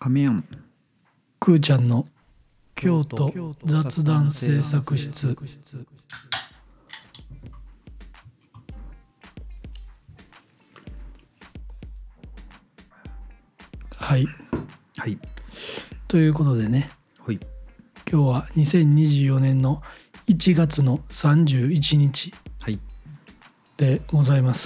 アメヤンくーちゃんの京都雑談制作室。はい、 はい。 ということでね、 はい。 今日は2024年の1月の31日はい。 でございます。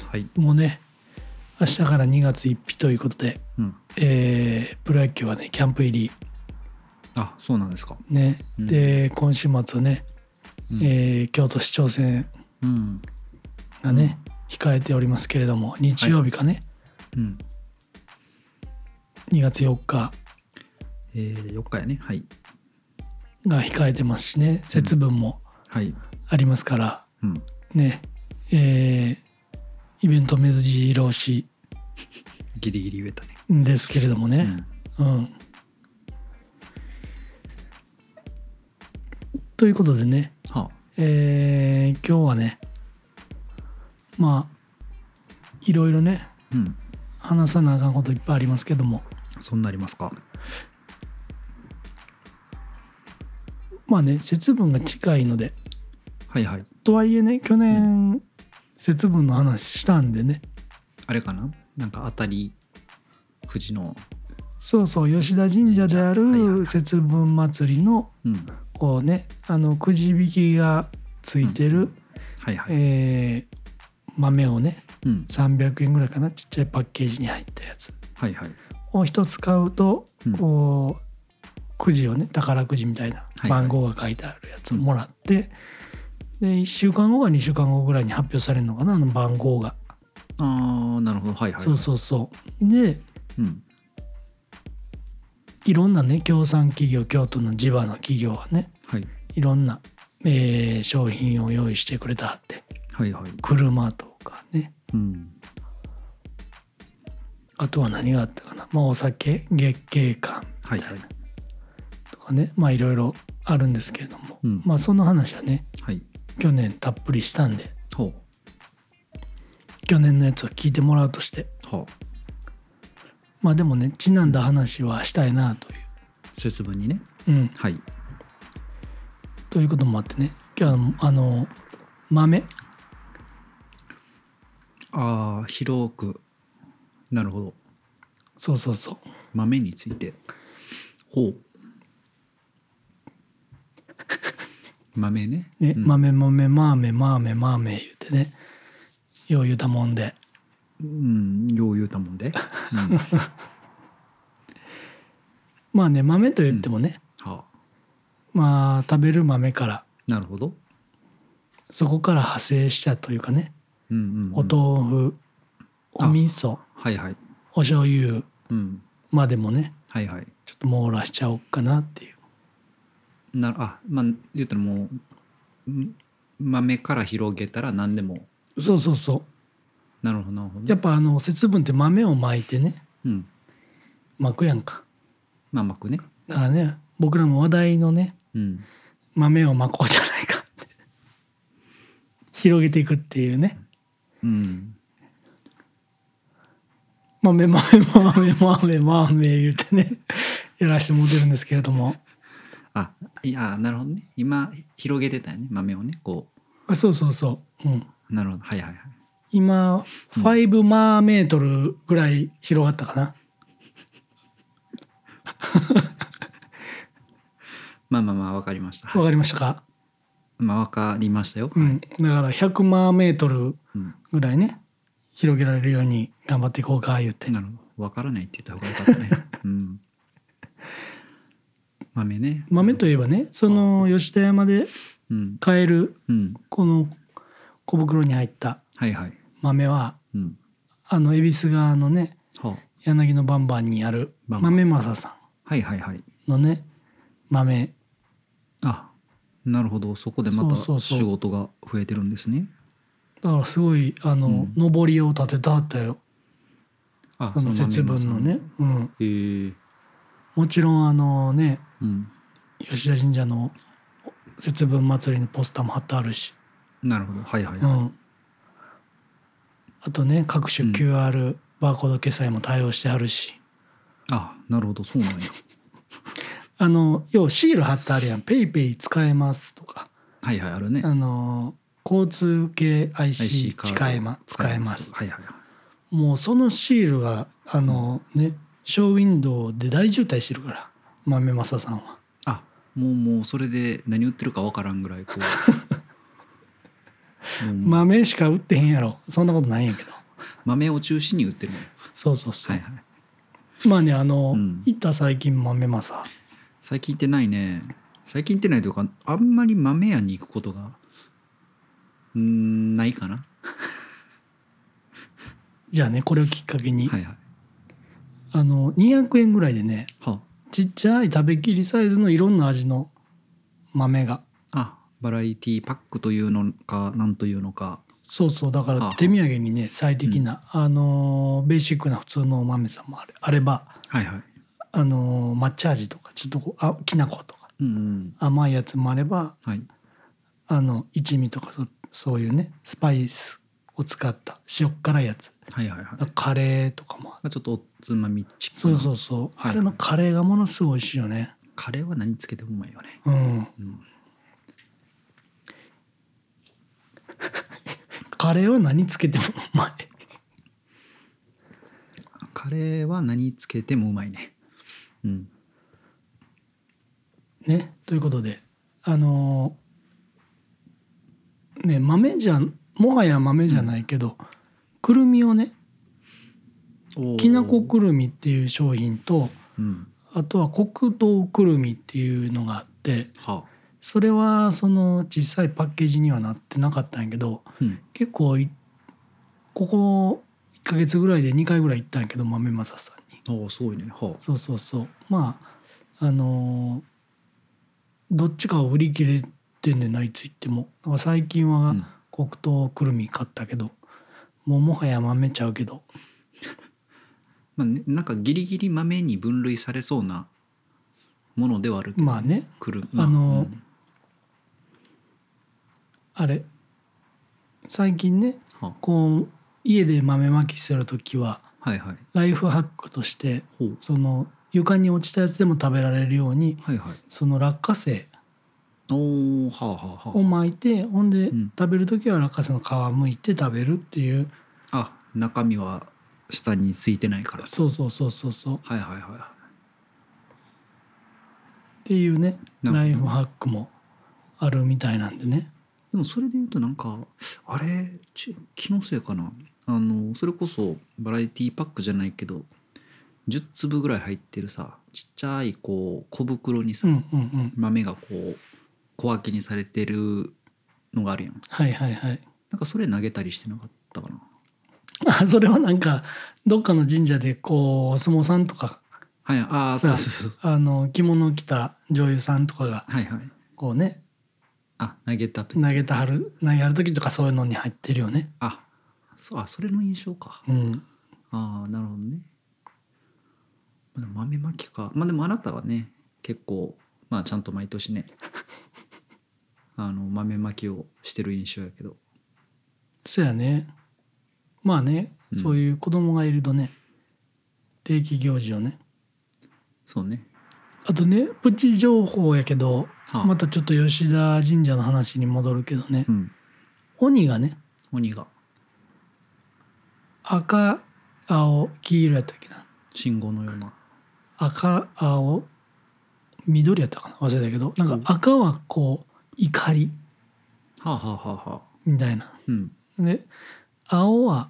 はい。 もうね、明日から2月1日ということで、 うん。 プロ野球はねキャンプ入りあ、そうなんですか。 ね、 うん、 で今週末ね、京都市長選がね、控えておりますけれども、日曜日かね、2月4日 4日やね。はい。 が控えてますしね、節分もはい。 ありますから、 うん。 ね、イベント目白押しギリギリ言えたね。 ですけれどもね、ということでね、 はあ。 今日はね、まあいろいろね、話さなあかんこといっぱいありますけども、 そんなありますか。 まあね、節分が近いので、 はいはい。 とはいえね、去年、節分の話したんでね、 あれかな、なんか当たりくじの、 そうそう、吉田神社であはいはいはいる節分祭りのこうね、くじ引きがついてる、 はいはい。 豆をね、300円ぐらいかな、ちっちゃいパッケージに入ったやつはいはい。 を一つ買うと、こうくじをね、宝くじみたいな番号が書いてあるやつをもらって、で1週間後か2週間後ぐらいに発表されるのかな、あの番号が。 ああ、なるほど。はいはい。 そうそうそう。で、いろんなね、協賛企業、京都の地場の企業はね、いろんな、商品を用意してくれたはって、 はいはい。 車とかね、あとは何があったかな、まあ、お酒、月桂冠みたいなとかね、まあいろいろあるんですけれども、まあその話はね、去年たっぷりしたんで、去年のやつを聞いてもらうとして、まあでもね、ちなんだ話はしたいなという、 節分にね、はい、 ということもあってね、今日は豆、 ああ、広く、なるほど。 そうそうそう、 豆について、豆ね、 豆豆豆豆豆言うてね、よう言うたもんで、 よう言うたもんで、 まあね、豆と言ってもね、まあ食べる豆から、 なるほど、 そこから派生したというかね、お豆腐、お味噌、お醤油までもね、ちょっと網羅しちゃおうかなっていう。 まあ言ったらもう豆から広げたら何でも。 そうそうそう。 なるほどなるほど。 やっぱ節分って豆をまいてね、巻くやんか。 まあ巻くね。 だからね、僕らも話題のね、豆を巻こうじゃないかって広げていくっていうね。豆豆豆豆豆言うてねやらしてもらってるんですけれども。 いや、なるほどね。今広げてたよね、豆をね、こう。そうそうそう。 なるほど、はいはいはい。 今5マーメートルぐらい広がったかな。 まあ分かりました。 分かりましたか。 分かりましたよ。 だから100マーメートルぐらいね、広げられるように頑張っていこうか言って。 なるほど。分からないって言った方がよかったね。豆ね。 豆といえばね、その吉田山で買えるこの小袋に入った豆は、恵比寿川のね、柳のバンバンにある豆正さんのね、豆。 なるほど。そこでまた仕事が増えてるんですね。 だからすごい上りを立てたはったよ、その節分のね。もちろんね、吉田神社の節分祭りのポスターも貼ってあるし。 なるほど、はいはい。 あとね、各種 QR バーコード決済も対応してあるし。 あ、なるほど、そうなんや。 要はシール貼ってあるやん。ペイペイ使えますとか。 はいはい、あるね。 交通系 IC IC カード使えます。 はいはいはい。 もうそのシールがね、ショーウィンドウで大渋滞してるから、豆正さんは。 あ、もうそれで何売ってるかわからんぐらいこう豆しか売ってへんやろ。そんなことないんやけど。 豆を中心に売ってるの。 そうそうそう。 はいはい。 まあね、行った最近豆正。 最近行ってないね。最近行ってないというか、あんまり豆屋に行くことがないかな。 じゃあね、これをきっかけに、 はいはい。 200円ぐらいでね、 はあ、 ちっちゃい食べきりサイズのいろんな味の豆が。 バラエティパックというのかなんというのか。 そうそう、だから手土産にね、最適な、ベーシックな普通のお豆さんもあれば、 はいはい。 抹茶味とかちょっときな粉とか、甘いやつもあれば、 はい、 一味とかそういうねスパイスを使った塩辛いやつ、 はいはいはい、 カレーとかもちょっとおつまみチックな。 そう、はい、あれのカレーがものすごい美味しいよね。 カレーは何つけてもうまいよね。 カレーは何つけてもうまい。 カレーは何つけてもうまいね。 ね、ということでね、もはや豆じゃないけど、くるみをね、きなこくるみっていう商品と、あとは黒糖くるみっていうのがあって、それはその小さいパッケージにはなってなかったんやけど、結構ここ1ヶ月ぐらいで2回ぐらい行ったんやけど、豆正さんに。 すごいね。 そうまあどっちかを売り切れてんねんな、いつ行っても。だから最近は黒糖くるみ買ったけど、もはや豆ちゃうけど、 まあね、なんかギリギリ豆に分類されそうなものではあるけど、 まあね、あれ最近ね、こう家で豆まきする時は、ライフハックとしてその床に落ちたやつでも食べられるように、その落花生を巻いて、ほんで食べる時は落花生の皮剥いて食べるっていう。 中身は下についてないから。 そうっていうね、ライフハックもあるみたいなんでね。 でもそれでいうとなんかあれ気のせいかな、それこそバラエティパックじゃないけど10粒ぐらい入ってるさ、ちっちゃいこう小袋にさ、豆がこう小分けにされてるのがあるやん。なんかそれ投げたりしてなかったかな。 それはなんかどっかの神社でこうお相撲さんとか、着物を着た女優さんとかがこうね、投げはる時とかそういうのに入ってるよね。 それの印象か。なるほどね。豆まきか。でもあなたはね結構ちゃんと毎年ね豆まきをしてる印象やけど。 そうやね。まあね、そういう子供がいるとね、定期行事をね。 そうね。 あとね、プチ情報やけど、またちょっと吉田神社の話に戻るけどね、鬼が赤青黄色やったっけな、 信号のような。 赤青緑やったかな、忘れたけど、なんか赤はこう怒りみたいな、で青は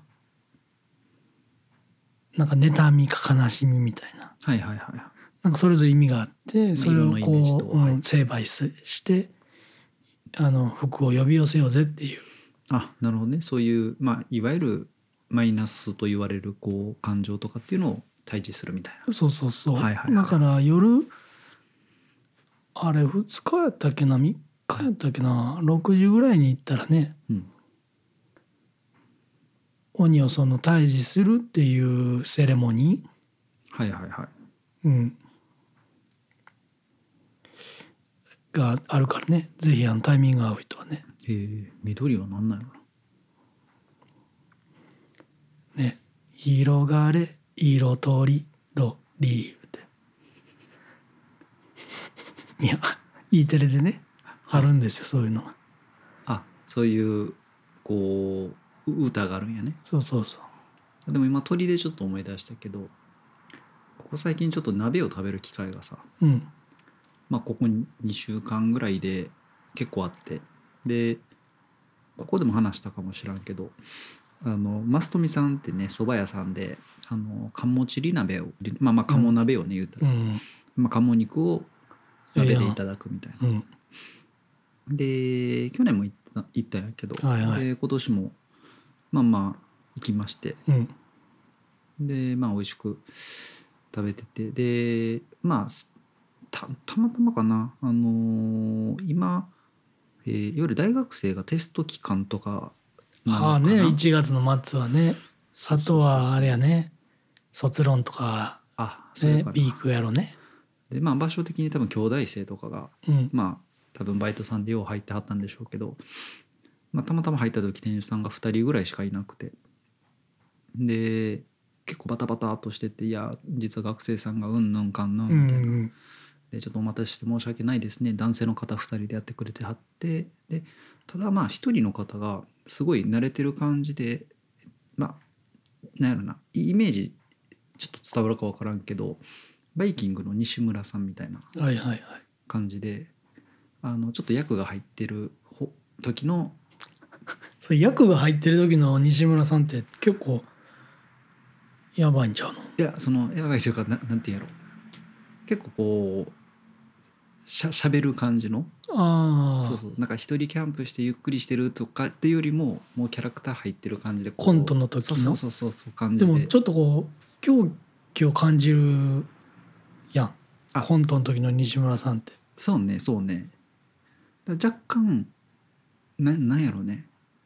なんか妬みか悲しみみたいな、なんかそれぞれ意味があって、それをこう成敗して福を呼び寄せようぜっていう。 なるほどね。そういういわゆるマイナスと言われるこう感情とかっていうのを対峙するみたいな。 だから夜あれ2日やったっけな、3日やったっけな、6時ぐらいに行ったらね、鬼をその退治するっていうセレモニー、があるからね、ぜひタイミングが合う人はね。 緑は何なんやろね、広がれ色とりどリーっていや E テレでねあるんですよそういうのは。 あ、そういうこう歌があるんやね。 そうそうそう。 でも今鳥でちょっと思い出したけど、ここ最近ちょっと鍋を食べる機会がさ、まあここ2週間ぐらいで結構あって、でここでも話したかもしらんけど、増富さんってね蕎麦屋さんで鴨チリ鍋をまあ鴨鍋をね言うたら、まあ鴨肉を鍋でいただくみたいな。で去年も行ったんやけど、で今年もまあまあ行きまして、でまあ美味しく食べてて、でまあたまたまかな、今、いわゆる大学生がテスト期間とかなのかな。 ああね、1月の末はね。あとはあれやね、卒論とか、ね、ピークやろね。 でまあ場所的に多分兄弟生とかが、まあ多分バイトさんでよう入ってはったんでしょうけど、まあ、たまたま入った時店主さんが2人ぐらいしかいなくて、で結構バタバタとしてて、いや実は学生さんがうんぬんかんぬんみたいな、でちょっとお待たせして申し訳ないですね、男性の方2人でやってくれてはって、でただまあ1人の方がすごい慣れてる感じで、まあなんやろな、イメージちょっと伝わるか分からんけど、バイキングの西村さんみたいな感じで、ちょっと役が入ってる時のそれ役が入ってる時の西村さんって結構やばいんちゃうの？ いやそのやばいというかなんていうんやろ、結構こうしゃべる感じの、そうそう、なんか一人キャンプしてゆっくりしてるとかっていうよりももうキャラクター入ってる感じで、 コントの時のそう感じで、 でもちょっとこう狂気を感じるやん、コントの時の西村さんって。 そうね若干なんやろね、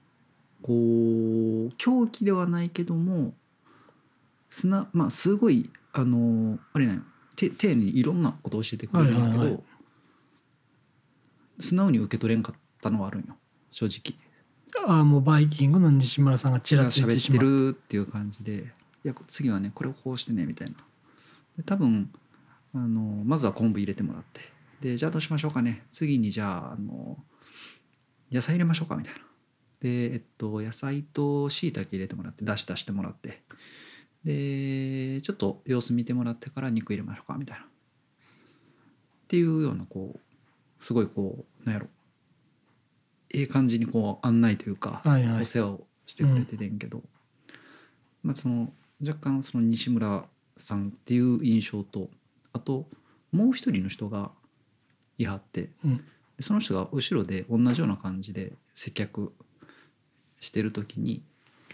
こう狂気ではないけどもまあすごいあれなんよ、丁寧にいろんなことを教えてくれるんだけど、素直に受け取れんかったのはあるんよ正直。 もうバイキングの西村さんがちらついてしまう。 喋ってるっていう感じで、いや次はねこれをこうしてねみたいな。で多分まずは昆布入れてもらって、でじゃあどうしましょうかね、次にじゃあ野菜入れましょうかみたいな。で野菜と椎茸入れてもらって、出してもらって、でちょっと様子見てもらってから肉入れましょうかみたいなっていうような、こうすごいこうなんやろ、感じにこう案内というか、お世話をしてくれててんけど、まあその若干その西村さんっていう印象と、あともう一人の人がいはって、その人が後ろで同じような感じで接客してる時に、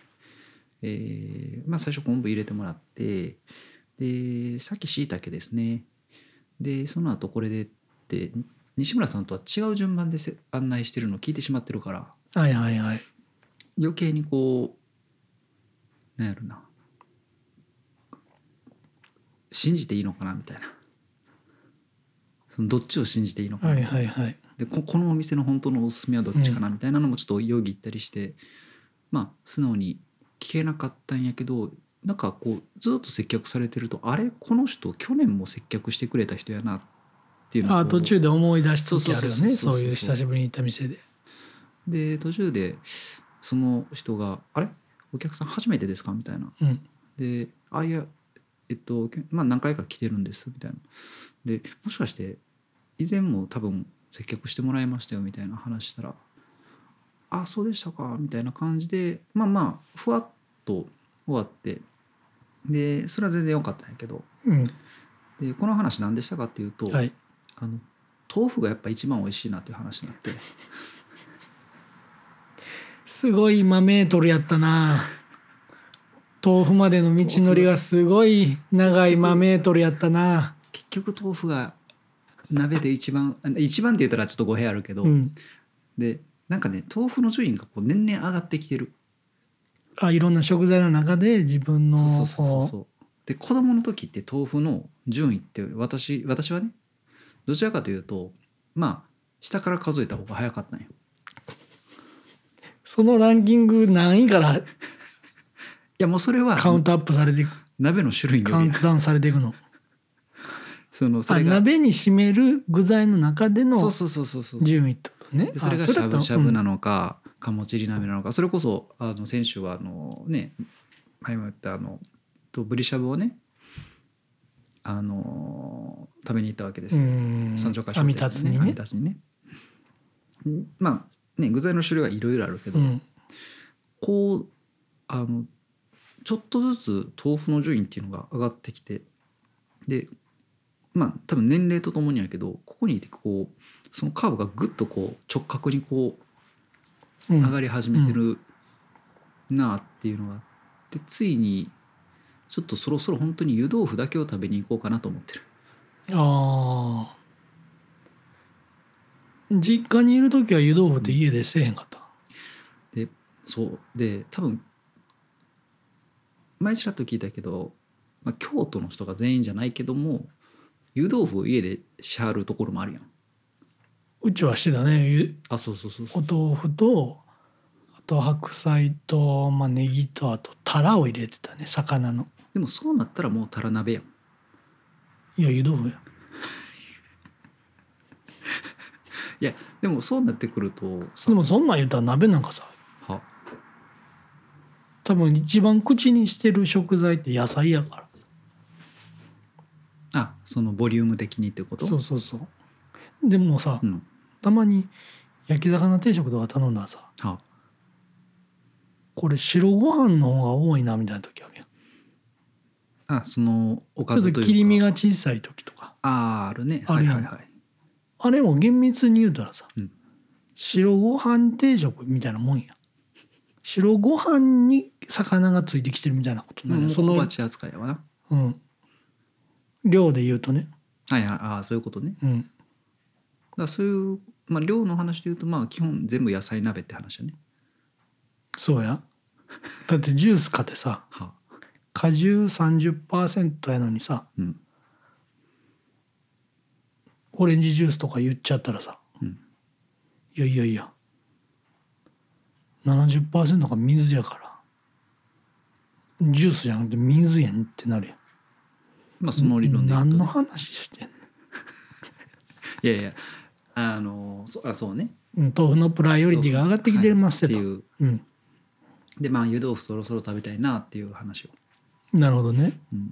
まあ最初昆布入れてもらって、でさっき椎茸ですね、でその後これでって西村さんとは違う順番で案内してるのを聞いてしまってるから、余計にこうなんやろな、信じていいのかなみたいな、そのどっちを信じていいのかなみたいな、でこのお店の本当のおすすめはどっちかなみたいなのもちょっとよぎったりして、まあ素直に聞けなかったんやけど、なんかこうずっと接客されてると、あれこの人去年も接客してくれた人やなっていうのを途中で思い出す時あるよね、そういう久しぶりに行った店で。 で途中でその人が「あれお客さん初めてですか?」みたいな。で「いやまあ何回か来てるんです」みたいな。でもしかして以前も多分接客してもらいましたよみたいな話したら「あそうでしたか」みたいな感じで、まあまあふわっと終わって、でそれは全然良かったんやけど、でこの話何でしたかっていうと、豆腐がやっぱ一番美味しいなっていう話になって。 すごい今メートルやったな。豆腐までの道のりがすごい長い今メートルやったな。 結局豆腐が鍋で一番って言ったらちょっと語弊あるけど、でなんかね豆腐の順位がこう年々上がってきてる。 いろんな食材の中で自分ので子供の時って豆腐の順位って私はねどちらかというとまあ下から数えた方が早かったんよ。 そのランキング何位からいやもうそれはカウントアップされていく、 鍋の種類にカウントダウンされていくの。 それが鍋に占める具材の中でのそう順位ってことね。 それがしゃぶしゃぶなのか、鴨チリ鍋なのか、それこそ先週はね前も言ったブリしゃぶをね食べに行ったわけですよ。三条会商店アミタツにね。まあね具材の種類はいろいろあるけど、こうちょっとずつ豆腐の順位っていうのが上がってきて、でまあ多分年齢とともにやけど、ここにいてこうそのカーブがぐっとこう直角にこう上がり始めてるなあっていうのがあって、ついにちょっとそろそろ本当に湯豆腐だけを食べに行こうかなと思ってる。 ああ。実家にいる時は湯豆腐って家でせえへんかった。 でそうで多分前ちらっと聞いたけど、まあ、京都の人が全員じゃないけども湯豆腐を家でしはるところもあるやん。 うちはしてたね。 そうお豆腐とあと白菜と、まあ、ネギとあとタラを入れてたね、魚の。 でもそうなったらもうタラ鍋やん。 いや湯豆腐や。 いやでもそうなってくるとでもそんなん言ったら鍋なんかさ、多分一番口にしてる食材って野菜やから。 そのボリューム的にってこと？ そうでもさ、たまに焼き魚定食とか頼んだらさ、これ白ご飯の方が多いなみたいな時あるやん。 そのおかずというか切り身が小さい時とかあるね。 あるやん。あれも厳密に言うたらさ、白ご飯定食みたいなもんや。白ご飯に魚がついてきてるみたいなことなんや。その小鉢扱いやわな。 量で言うとね。 そういうことね。だからそういう、量の話で言うと基本全部野菜鍋って話やね。 そうや。だってジュース買ってさ、果汁 30% やのにさ、オレンジジュースとか言っちゃったらさ、いや 70% が水やからジュースじゃなくて水やんってなるやん。 その理論で言うと、 何の話してんの。 いやそうね、 豆腐のプライオリティが上がってきてますっていう、で湯豆腐そろそろ食べたいなっていう話を。 なるほどね。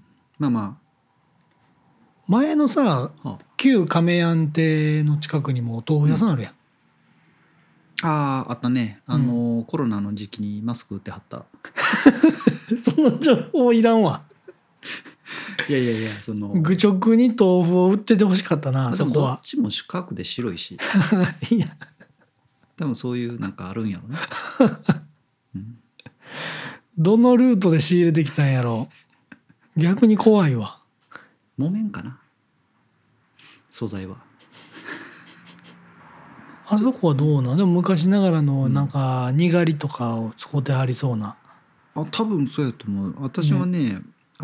前のさ、旧亀庵亭の近くにもお豆腐屋さんあるやん。 あったね。コロナの時期にマスク売ってはった。 その情報いらんわ。 いや愚直に豆腐を売っててほしかったな。そこはどっちも四角で白いしいや多分そういうなんかあるんやろね。 どのルートで仕入れてきたんやろ。逆に怖いわ。 木綿かな、素材は。 あそこはどうなん？でも昔ながらのなんかにがりとかを使ってはりそうな。 多分そうやと思う。私はね、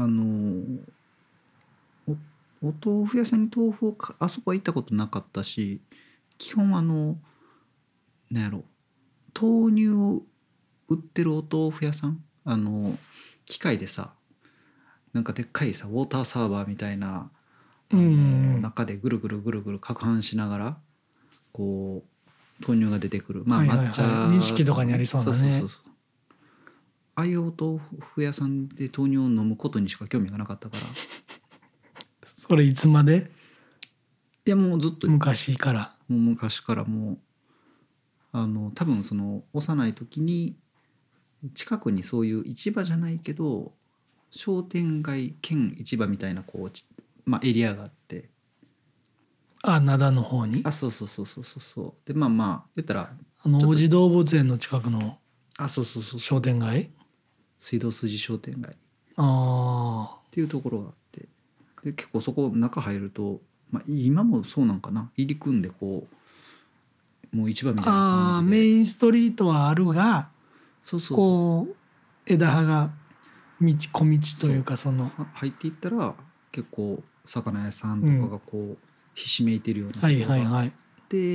お豆腐屋さんに豆腐をあそこは行ったことなかったし、基本なんやろ、豆乳を売ってるお豆腐屋さん、機械でさ、なんかでっかいさウォーターサーバーみたいな中でぐるぐる攪拌しながらこう豆乳が出てくる、抹茶錦とかにありそうなね。 ああいうお豆腐屋さんで豆乳を飲むことにしか興味がなかったから。 それいつまで？ いやもうずっと昔から。 もう昔からもう多分その幼い時に近くにそういう市場じゃないけど商店街兼市場みたいなこうエリアがあって。 灘の方に。 そうで言ったら王子動物園の近くのそう商店街、 水道筋商店街っていうところがあって、で結構そこ中入ると、今もそうなんかな、入り組んでこうもう市場みたいな感じでメインストリートはあるが、こう枝葉が小道というか入っていったら結構魚屋さんとかがこうひしめいてるようなところがあって、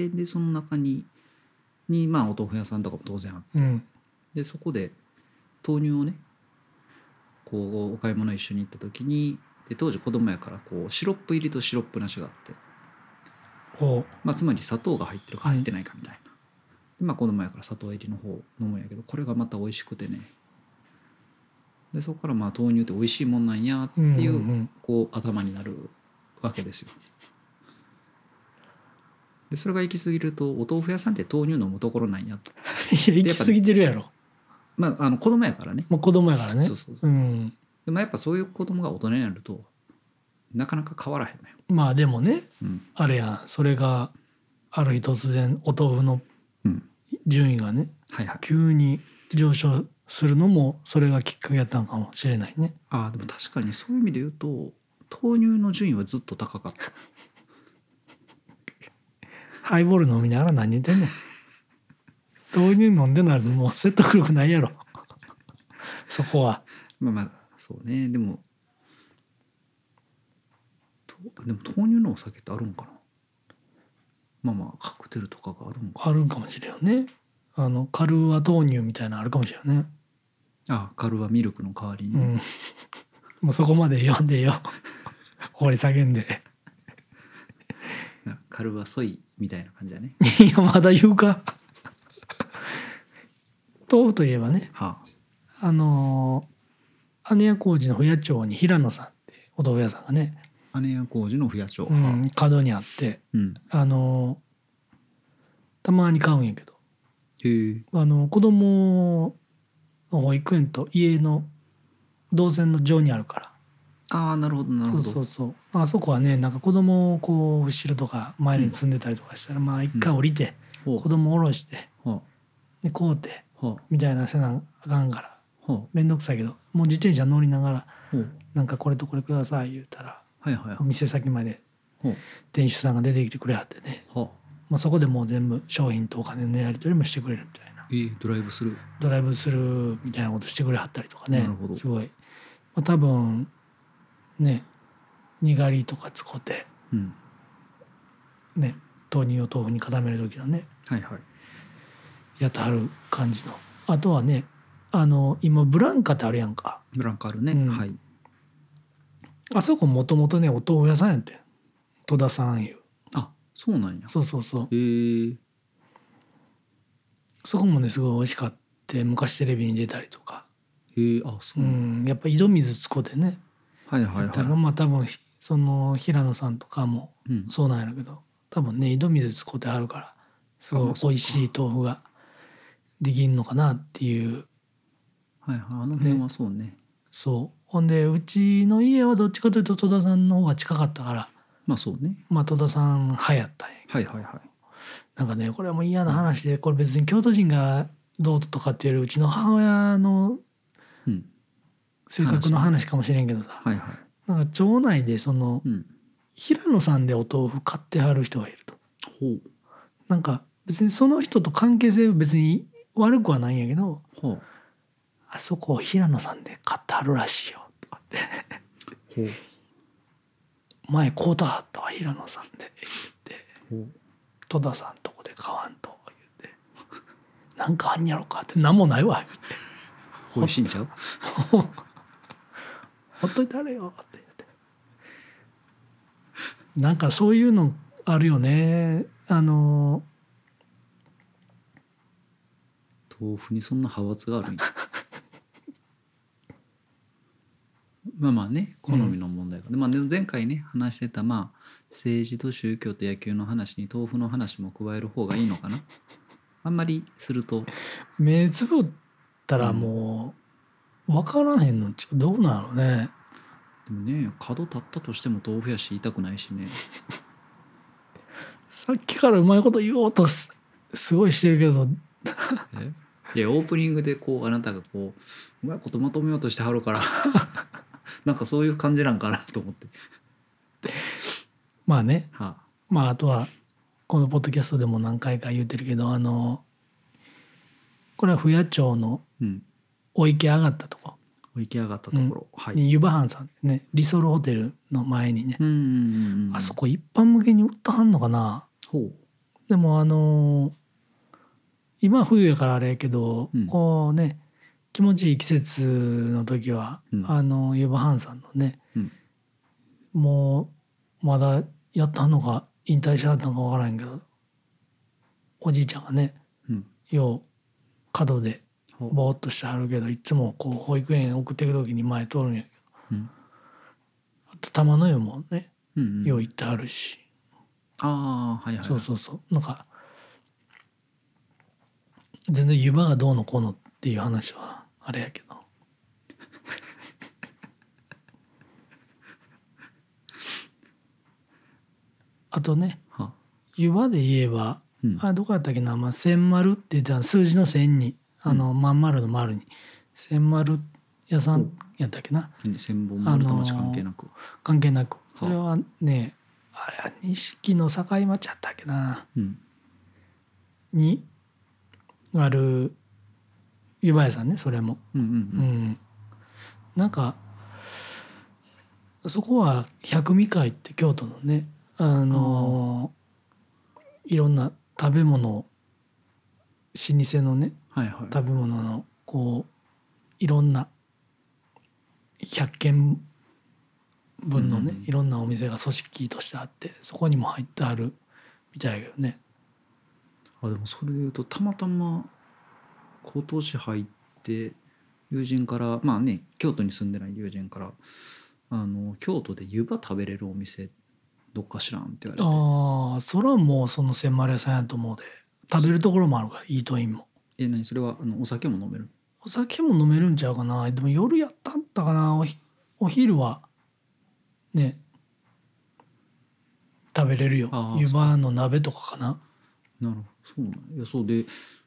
でその中にお豆腐屋さんとかも当然あって、でそこで豆乳をねこうお買い物一緒に行った時にで当時子供やからこうシロップ入りとシロップなしがあって、まあ、つまり砂糖が入ってるか入ってないかみたいな、でまあ子供やから砂糖入りの方を飲むんやけど、これがまた美味しくてね、でそこからまあ豆乳って美味しいもんなんやっていう、こう頭になるわけですよ。でそれが行き過ぎるとお豆腐屋さんって豆乳飲むところなんやと。 いや行き過ぎてるやろ。 まあ子供やからね。 もう子供やからね。 そうそうそう。でもやっぱそういう子供が大人になるとなかなか変わらへんのよ。 まあでもね、あれやそれがある日突然お豆腐の順位がね、急に上昇するのもそれがきっかけやったのかもしれないね。 ああでも確かにそういう意味で言うと豆乳の順位はずっと高かった。 ハイボール飲みながら何言ってんねん。豆乳飲んでなるのもう説得力ないやろそこは。 まあまあそうね。でも豆乳のお酒ってあるんかな。まあまあカクテルとかがあるんか。 あるんかもしれんよね。カルーア豆乳みたいなのあるかもしれんね。 あカルーアミルクの代わりに、 もうそこまで読んでよ掘り下げんでカルーアソイみたいな感じだね。 いやまだ言うか豆腐といえばね、姉屋小路の不夜町に平野さんってお豆腐屋さんがね、 姉屋小路の不夜町、 角にあって、たまに買うんやけど、子供の保育園と家の動線の上にあるから。 ああなるほどなるほど。 そうあそこはねなんか子供をこう後ろとか前に積んでたりとかしたら、まあ一回降りて、子供下ろして、で買うて、みたいなせなあかんから面倒くさいけど、もう自転車乗りながらなんかこれとこれください言うたら、店先まで店主さんが出てきてくれはってね、まあ、そこでもう全部商品とお金のやり取りもしてくれるみたいな。 ドライブスルーみたいなことしてくれはったりとかね。すごい、まあ、多分ねにがりとか使って、ね豆乳を豆腐に固める時のね、やってはる感じの。あとはね今ブランカってあるやんか。 ブランカあるね、 あそこもともとねお豆腐屋さんやってん、戸田さんいう。 あそうなんや。 そうそこもねすごい美味しかった。昔テレビに出たりとか。 あそう、 やっぱ井戸水使うてね、まあ多分その平野さんとかもそうなんやけど、多分ね井戸水使うてはるからすごい美味しい豆腐ができんのかなっていう。 あの辺はそうね。 そうほんでうちの家はどっちかというと戸田さんの方が近かったから、 まあそうね、 まあ戸田さん派やったんや。なんかねこれはもう嫌な話で、これ別に京都人がどうとかっていうよりうちの母親の性格の話かもしれんけどさ、なんか町内でその、平野さんでお豆腐買ってはる人がいると。なんか別にその人と関係性は別に悪くはないんやけど、あそこ平野さんで買ってはるらしいよとかって前買うたはったわ平野さんで言って、戸田さんとこで買わんと言って、なんかあんやろかって、なんもないわ言って、 美味しいんちゃうほっといてあれよって言って、なんかそういうのあるよね。 豆腐にそんな派閥があるんやまあまあね好みの問題が、まあ、前回ね話してたまあ政治と宗教と野球の話に豆腐の話も加える方がいいのかな。あんまりすると目つぶったらもう分からへんのちどうなのね。 でもね角立ったとしても豆腐やし言いたくないしねさっきからうまいこと言おうとすごいしてるけどいやオープニングでこうあなたがこううまいことまとめようとしてはるからなんかそういう感じなんかなと思ってまあね、まああとはこのポッドキャストでも何回か言ってるけど、これは不夜町のお池上がったとこ、 お池上がったところ、 に湯葉藩さんね、リソルホテルの前にね、あそこ一般向けに売ったはんのかな。でも今冬やからあれやけど、こうね気持ちいい季節の時は、湯葉藩さんのね、 もうまだやったのか引退しはったのか分からんけど、おじいちゃんがね、よう角でぼーっとしてはるけど、いつもこう保育園送っていく時に前通るんやけど、あと玉の湯もね、よう行ってはるし、そうそうそう、なんか全然湯葉がどうのこうのっていう話はあれやけどあとね、湯葉で言えば、どこやったっけな、千丸って言ってた数字の千にまん丸の丸に千丸屋さんやったっけな、 千本丸太町関係なく、 関係なく、それはね、あれは錦の境町やったっけな、にある湯葉屋さんね、それも、なんかそこは百味会って京都のね、いろんな食べ物、老舗のね、食べ物のこういろんな100軒分のね、いろんなお店が組織としてあって、そこにも入ってあるみたいだけどね。 でもそれでいうとたまたま今年入って友人から、まあね、京都に住んでない友人から京都で湯葉食べれるお店どっか知らんって言われて、 それはもうその千丸屋さんやと思うで、食べるところもあるから、イートインも。 何それはお酒も飲める？ お酒も飲めるんちゃうかな。でも夜やったんだかな、お昼はね食べれるよ。湯葉の鍋とかかな。 なるほど、そうなんいや、そうで、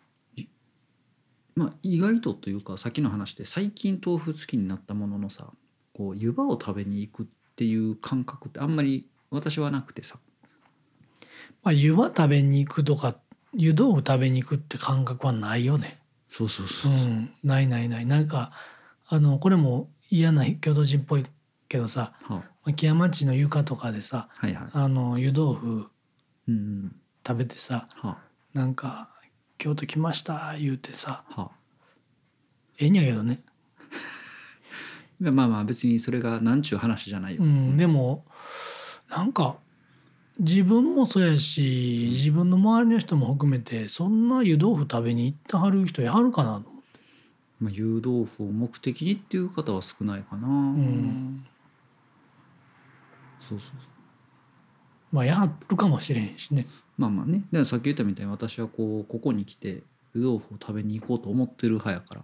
まあ意外とというか、さっきの話で最近豆腐好きになったもののさ、こう湯葉を食べに行くっていう感覚ってあんまり私はなくてさ、 湯葉食べに行くとか湯豆腐食べに行くって感覚はないよね。 そうそうそう、 ないないない。なんかこれも嫌な京都人っぽいけどさ、木屋町の床とかでさ、湯豆腐食べてさ、なんか京都来ました言うてさ、ええんやけどね。 まあまあ別にそれがなんちゅう話じゃないよ。 でもなんか自分もそうやし、自分の周りの人も含めてそんな湯豆腐食べに行ってはる人やるかなと思って。 湯豆腐を目的にっていう方は少ないかな。そうそうそう。やるかもしれんしね。 まあまあね。でさっき言ったみたいに私はここに来て湯豆腐を食べに行こうと思ってる派やから。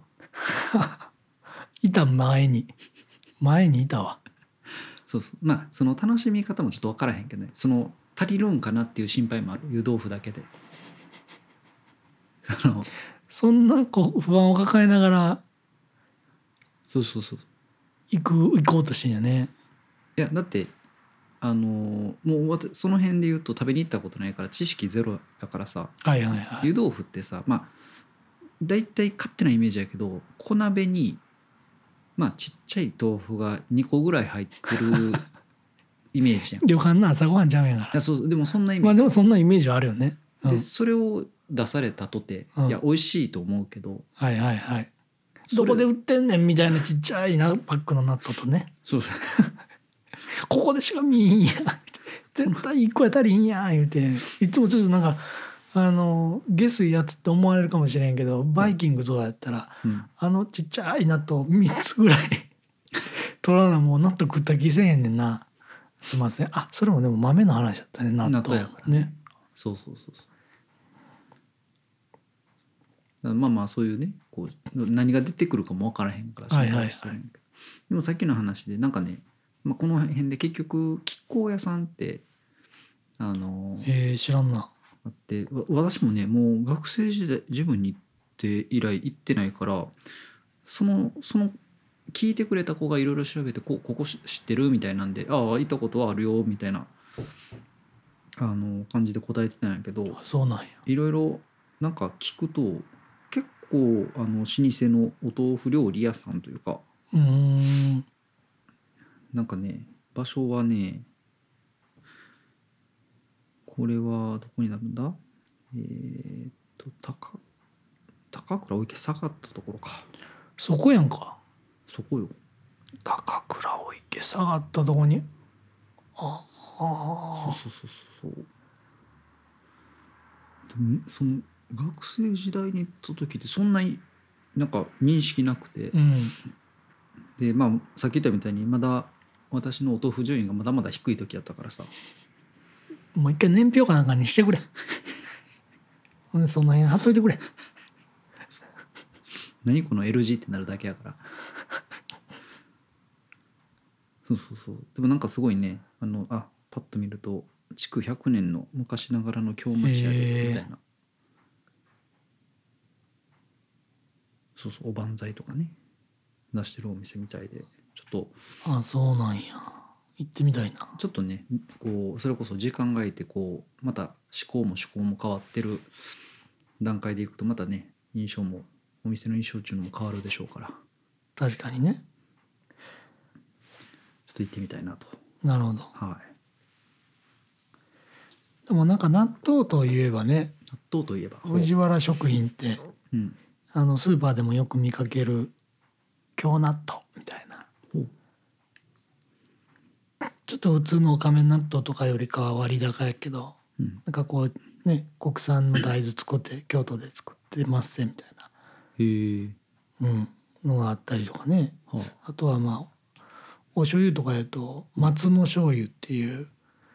いた前にいたわ。 そうそう。まあその楽しみ方もちょっと分からへんけどね。その足りるんかなっていう心配もある。湯豆腐だけで。 そんな不安を抱えながらそうそうそう行こうとしてんやね。 いやだってもうその辺で言うと食べに行ったことないから知識ゼロだからさ、湯豆腐ってさ、まあ大体勝手なイメージやけど、小鍋にまあちっちゃい豆腐が2個ぐらい入ってるイメージやん。 旅館の朝ごはんちゃうんやから。 いやそうでもそんなイメージ。 でもそんなイメージはあるよね。 でそれを出されたとて、いや美味しいと思うけど、 どこで売ってんねんみたいなちっちゃいパックの納豆とね。 そうそうここでしか見えんや絶対1個や足りんや言うて、いつもちょっとなんか下水やつって思われるかもしれんけど、バイキングとかやったら、ちっちゃい納豆3つぐらい取らなもう納豆食った気せえへんねんな。すいません。それもでも豆の話だったね、納豆やからね。 そうそうそうそう。まあまあそういうね、こう何が出てくるかも分からへんから心配してるんやけど、でもさっきの話でなんかね、この辺で結局亀甲屋さんって知らんな。 あって、私もねもう学生時代自分に行って以来行ってないから、その聞いてくれた子がいろいろ調べてここ知ってるみたいなんで、行ったことはあるよみたいな感じで答えてたんやけど、 そうなんや。 いろいろなんか聞くと結構老舗のお豆腐料理屋さんというか、なんかね場所はね、これはどこになるんだ、高倉お池下がったところか。 そこやんか。 そこよ。 高倉お池下がったとこにああ、そうそう。でもその学生時代に行った時ってそんなになんか認識なくて、でまあさっき言ったみたいにまだ私の音不順位がまだまだ低い時やったからさ、 もう一回年表かなんかにしてくれその辺貼っといてくれ。 何この LG ってなるだけやからそうでもなんかすごいね、パッと見ると築100年の昔ながらの京町屋でみたいな、おばんざいとかね出してるお店みたいで、ちょっとそうなんや、行ってみたいな。 ちょっとねこうそれこそ時間が空いてこうまた思考も変わってる段階でいくとまたね印象もお店の印象っていうのも変わるでしょうから、 確かにね。 ちょっと行ってみたいなと。 なるほど。 はい。 でもなんか納豆といえばね、 納豆といえば藤原食品って、スーパーでもよく見かける京納豆みたいな、ちょっと普通のおかめ納豆とかよりかは割高やけど、なんかこうね、国産の大豆使って京都で作ってますせみたいな、のがあったりとかね、あとはまあお醤油とかやと松野醤油っていう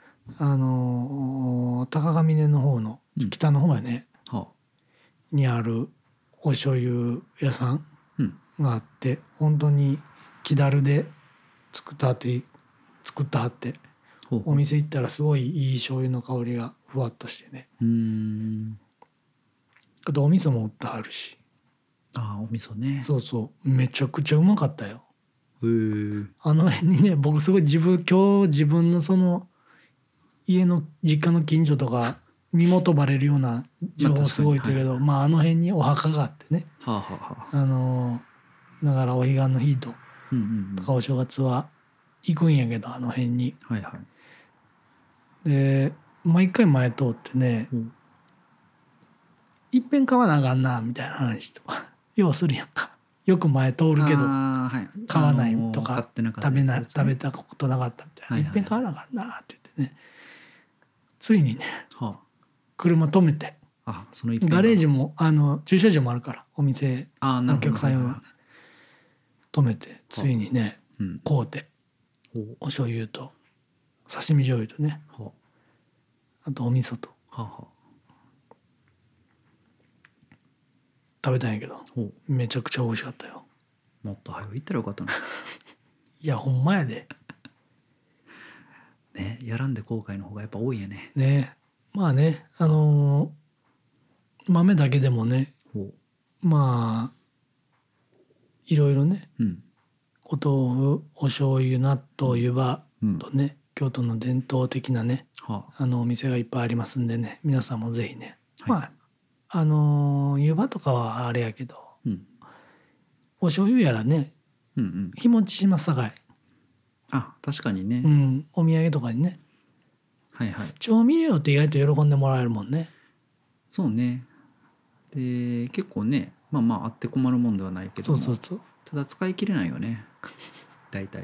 高ヶ峰の方の北の方やね、にあるお醤油屋さんがあって、本当に木だるで作ったはってお店行ったらすごいいい醤油の香りがふわっとしてね。あとお味噌も売ってはるし。 お味噌ね。 そうめちゃくちゃうまかったよ。 あの辺にね、僕すごい今日自分のその家の実家の近所とか身元バレるような情報すごいけど、あの辺にお墓があってね、だからお彼岸の日とかお正月は行くんやけど、あの辺に、で毎回前通ってね、いっぺん買わなあかんなみたいな話とかようするやんか。よく前通るけど買わないとか、食べたことなかったみたいな、いっぺん買わなあかんなって言ってね、ついにね、車止めて、ガレージも駐車場もあるから、お店のお客さん用の止めて、ついにね買うて、お醤油と刺身醤油とね、あとお味噌と食べたんやけど、めちゃくちゃ美味しかったよ。 もっと早く行ったらよかったな。 いやほんまやでね、やらんで後悔の方がやっぱ多いよね。 ね、まあね、豆だけでもね、まあいろいろね、お豆腐、お醤油、納豆、湯葉とね、京都の伝統的なね、お店がいっぱいありますんでね、皆さんもぜひね、まあ湯葉とかはあれやけど、お醤油やらね、日持ちしますさかい。 確かにね、 お土産とかにね、調味料って意外と喜んでもらえるもんね。 そうね。で結構ね、まああって困るもんではないけども、ただ使い切れないよね、大体。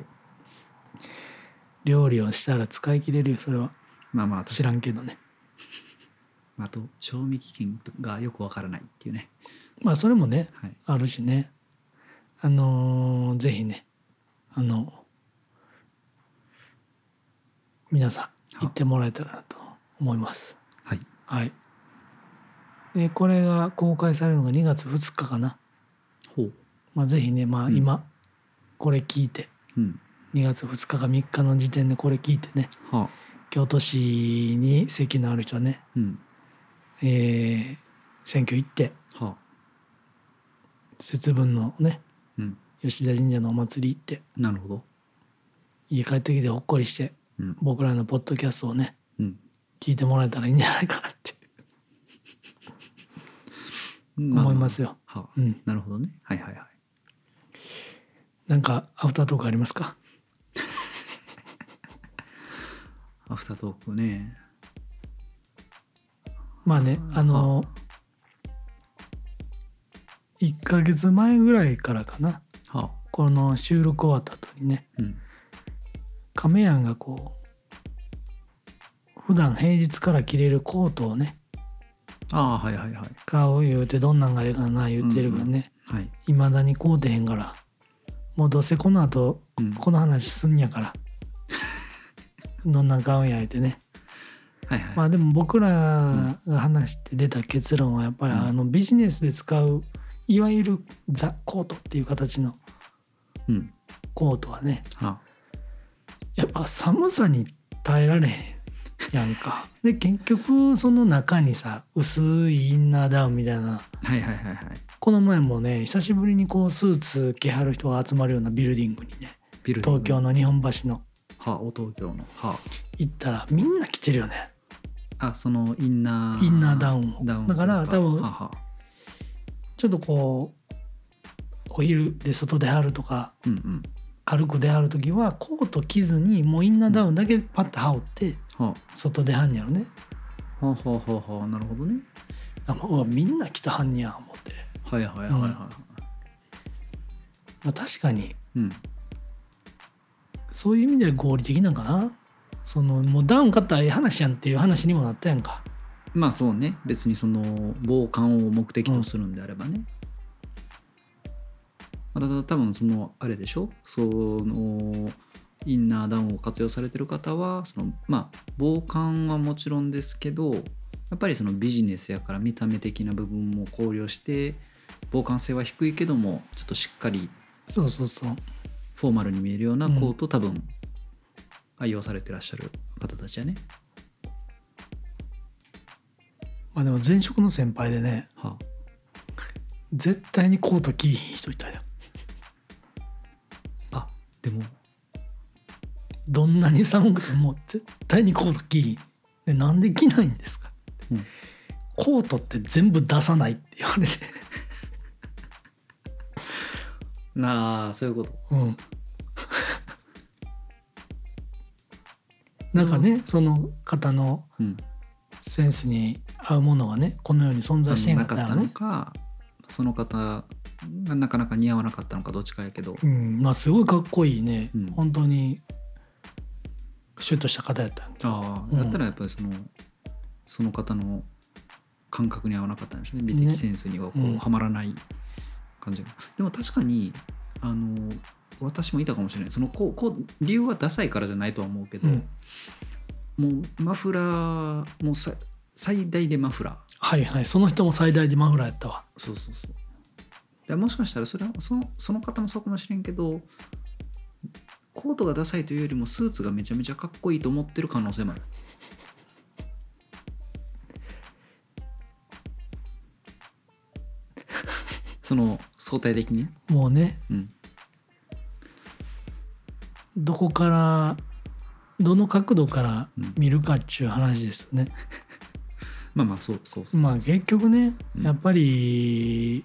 料理をしたら使い切れるよ、それは。 まあ知らんけどね。 あと賞味期限がよくわからないっていうね。 まあそれもね、あるしね、ぜひね、皆さん行ってもらえたらなと思います。でこれが公開されるのが2月2日かな。ぜひね、今これ聞いて、2月2日か3日の時点でこれ聞いてね、京都市に籍のある人はね、選挙行って、節分のね、吉田神社のお祭り行って、 なるほど、 家帰ってきてほっこりして、僕らのポッドキャストをね、聞いてもらえたらいいんじゃないかなって思いますよ。 なるほどね。 なんかアフタートークありますか？ アフタートークね。 まあね、1ヶ月前ぐらいからかな、この収録終わった後にね、亀やんがこう普段平日から着れるコートをねはいはいはい買う言うてどんなんがええかな言ってるからね、 はい、 未だに買うてへんからもうどうせこの後、この話すんやからどんなん買うんや言うてね、 はいはい、 まあでも僕らが話して出た結論はやっぱりビジネスで使ういわゆるザ・コートっていう形のコートはね、やっぱ寒さに耐えられへんやんか。で結局その中にさ薄いインナーダウンみたいな、この前もね久しぶりにこうスーツ着はる人が集まるようなビルディングにね東京の日本橋の東京の行ったらみんな着てるよね。 そのインナーダウンをだから多分ちょっとこうお昼で外出はるとか、軽く出はる時はコート着ずにもうインナーダウンだけパッと羽織って外出はんやろね。 なるほどね。 みんな着たはんや思って。まあ確かに、そういう意味では合理的なんかな。そのもうダウン買ったらええ話やんっていう話にもなったやんか。 まあそうね、別にその防寒を目的とするんであればね、ただ多分そのあれでしょ、そのインナーダウンを活用されてる方はそのまあ防寒はもちろんですけど、やっぱりそのビジネスやから見た目的な部分も考慮して防寒性は低いけどもちょっとしっかりフォーマルに見えるようなコートを多分愛用されてらっしゃる方たちやね。 まあでも前職の先輩でね、絶対にコート着いひん人いたよ。 でもどんなに寒くても絶対にコート着いひん。でなんで着ないんですか、コートって全部出さないって言われてそういうこと。 なんかね、その方のセンスに合うものがねこのように存在してへんかったらね、 その方がなかなか似合わなかったのかどっちかやけど、 まあすごいかっこいいね、本当にシュッとした方やったんだったらやっぱりその方の感覚に合わなかったんでしょうね。美的センスにはこうはまらない感じが、でも確かに私もいたかもしれない。その理由はダサいからじゃないとは思うけど、もうマフラーも最大でマフラー、その人も最大でマフラーやったわ。 そうでもしかしたらそれはその方もそうかもしれんけど、コートがダサいというよりもスーツがめちゃめちゃかっこいいと思ってる可能性もある。その相対的にもうね、どこからどの角度から見るかっていう話ですよね。 まあそうまあ結局ね、やっぱり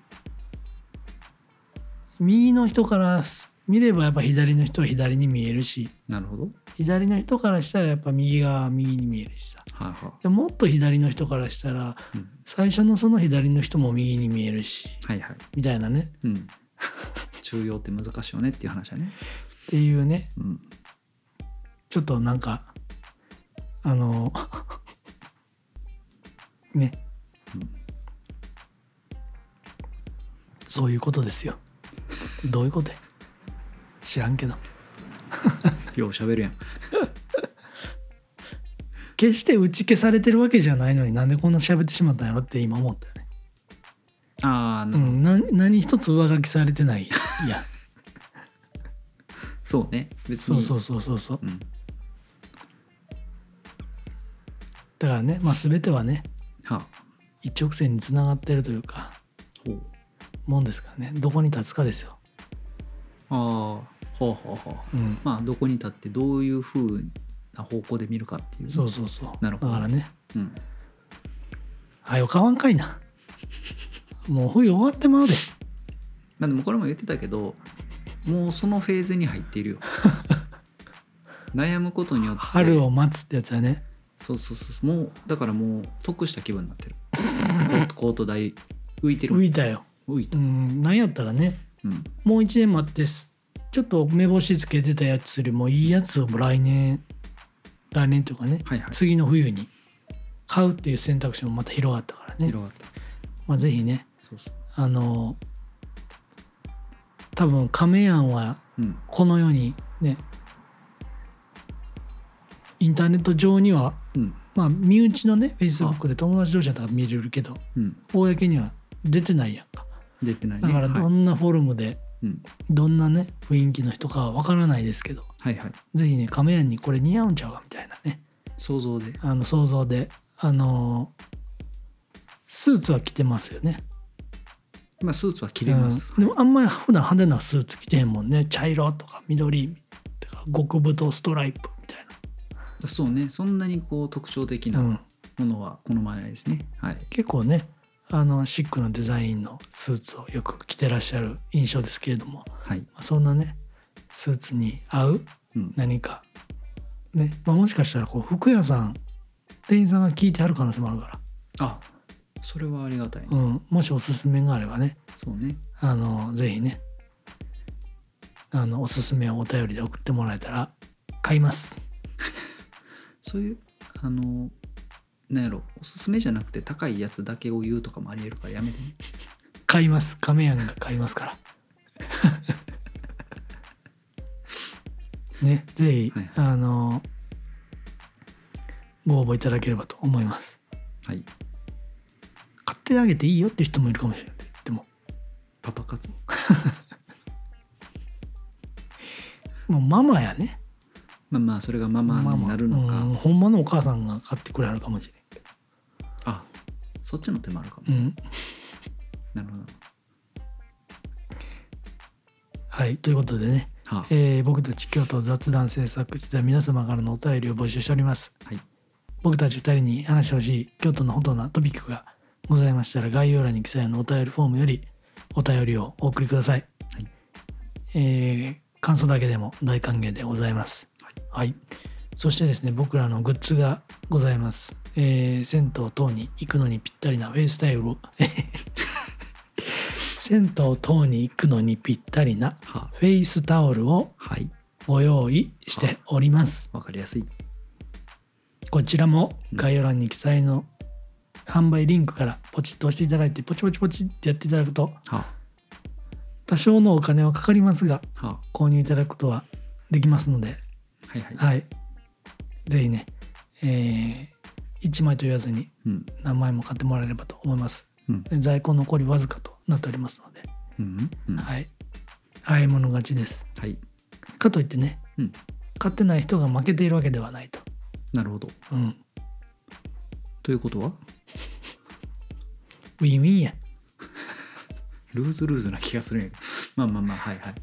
右の人から見ればやっぱ左の人は左に見えるし、 なるほど、 左の人からしたらやっぱ右が右に見えるしさ、でもっと左の人からしたら、最初のその左の人も右に見えるし、みたいなね、 中庸って難しいよねっていう話だね。 っていうね、ちょっとなんかね、そういうことですよ。どういうことや知らんけどよう喋るやん決して打ち消されてるわけじゃないのになんでこんな喋ってしまったんやろって今思ったよね。何一つ上書きされてないやそうね、別にそう、だからね、まあ全てはね、一直線につながってるというかもんですからね。どこに立つかですよ。まあどこに立ってどういう風な方向で見るかっていう、 そうなるほど。 だからね、よ買わんかいなもう冬終わってまうで。 でもこれも言ってたけど、もうそのフェーズに入っているよ悩むことによって春を待つってやつはね。 そうもうだからもう得した気分になってるコート代浮いてる。 浮いたよ。なんやったらね、もう1年待ってちょっと目星つけてたやつよりもいいやつを来年来年というかね、 はいはい、 次の冬に買うっていう選択肢もまた広がったからね。 広がった。 まあ、ぜひね、 そうそう、 多分亀やんはこの世にね、インターネット上には、まあ身内のね Facebook で友達同士だったら見れるけど、公には出てないやんか。 出てないね。 だからどんなフォルムで、どんなね雰囲気の人かは分からないですけど、 はいはい、 ぜひね亀やんにこれ似合うんちゃうかみたいなね、 想像でスーツは着てますよね。 まあスーツは着れます、 でもあんまり普段派手なスーツ着てへんもんね。茶色とか緑とか極太ストライプみたいな。 そうね、そんなにこう特徴的なものは好まないですね、はい、 結構ねシックなデザインのスーツをよく着てらっしゃる印象ですけれども、 はい、 そんなねスーツに合う何か、ね、まあ、もしかしたらこう服屋さん店員さんが聞いてはる可能性もあるから、 あ、それはありがたいね、 もしおすすめがあればね、 そうね、 ぜひねおすすめをお便りで送ってもらえたら買いますそういうなんやろ、おすすめじゃなくて高いやつだけを言うとかもありえるからやめてね。 買います。亀やんが買いますからね、ぜひ、はい、ご応募いただければと思います。 はい。 買ってあげていいよっていう人もいるかもしれない。でもパパ活もうママやね。 まあそれがママになるのか、 ほんまのお母さんが買ってくれはるかもしれんけど、 あ、そっちの手もあるかも、なるほど。 はい、ということでね、僕たち京都雑談制作室では皆様からのお便りを募集しております、はい、僕たち2人に話してほしい京都のほとんどなトピックがございましたら概要欄に記載のお便りフォームよりお便りをお送りください、はい、感想だけでも大歓迎でございます、はい、そしてですね、僕らのグッズがございます、銭湯等に行くのにぴったりなフェイスタイルを銭湯等に行くのにぴったりなフェイスタオルをご用意しております。 わかりやすい。 こちらも概要欄に記載の販売リンクからポチッと押していただいてポチポチポチってやっていただくと、多少のお金はかかりますが購入いただくことはできますので、はい、ぜひね、1枚と言わずに何枚も買ってもらえればと思います。在庫残りわずかとなっておりますので、はい、早い者勝ちです、はい、かといってね、買ってない人が負けているわけではないと。 なるほど、ということはウィンウィンやルーズルーズな気がするんやけどまあはいはい。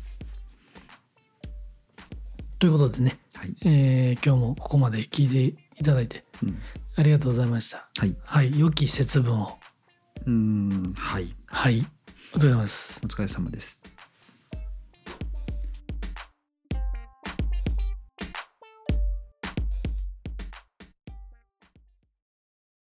ということでね、はい、今日もここまで聞いていただいて、ありがとうございました。はい、はい、良き節分を。はい。はい。お疲れ様です。 お疲れ様です。